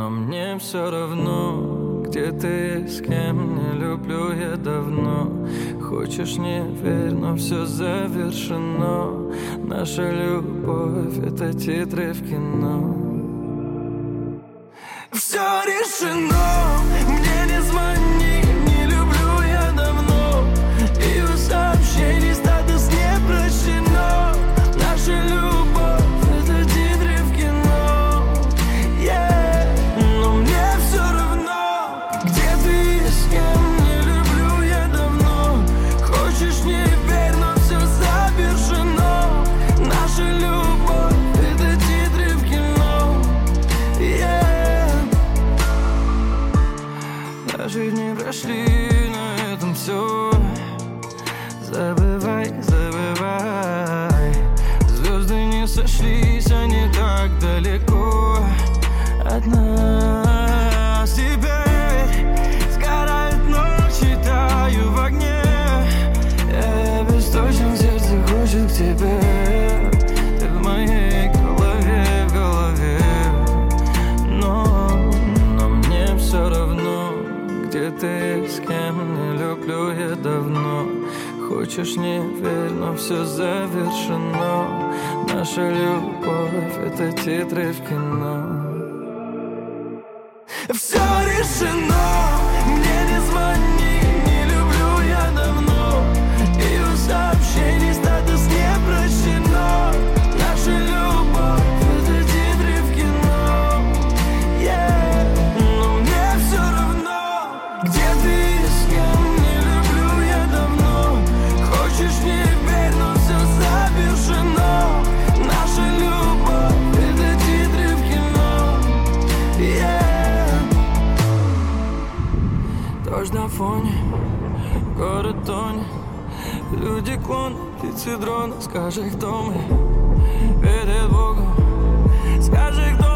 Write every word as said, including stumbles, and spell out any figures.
Но мне все равно, где ты, с кем, не люблю я давно. Хочешь, не верь, но все завершено. Наша любовь — это титры в кино. Все решено, мне не звони, не люблю я давно. И у сообщений статус не прощено. Наша любовь — это титры в кино, yeah. Но мне все равно, где ты и с кем, не люблю я давно. Хочешь, не верь, но все завершено. Наша любовь — это титры в кино, yeah. Наши дни прошли, на этом все. Забывай, забывай. Звезды не сошлись, они так далеко от нас. Теперь сгорают ночи, таю в огне. Я беспомощен, сердце хочет к тебе. Ты в моей голове, в голове. Но, но мне все равно, где ты, с кем, не люблю я давно. Хочешь, не верь, но все завершено. Наша любовь — это титры в кино. Все решено, мне не звони, не люблю я давно. И у сообщений статус не прощено. Наша любовь — это титры в кино, yeah. Но мне все равно, где ты и с кем, не люблю я давно. Хочешь, не верь, но все завершено. Наша любовь — это титры в кино, yeah. Дождь на фоне, город тонет. Люди клоны, птицы дрона. Скажи, кто мы перед Богом. Скажи, кто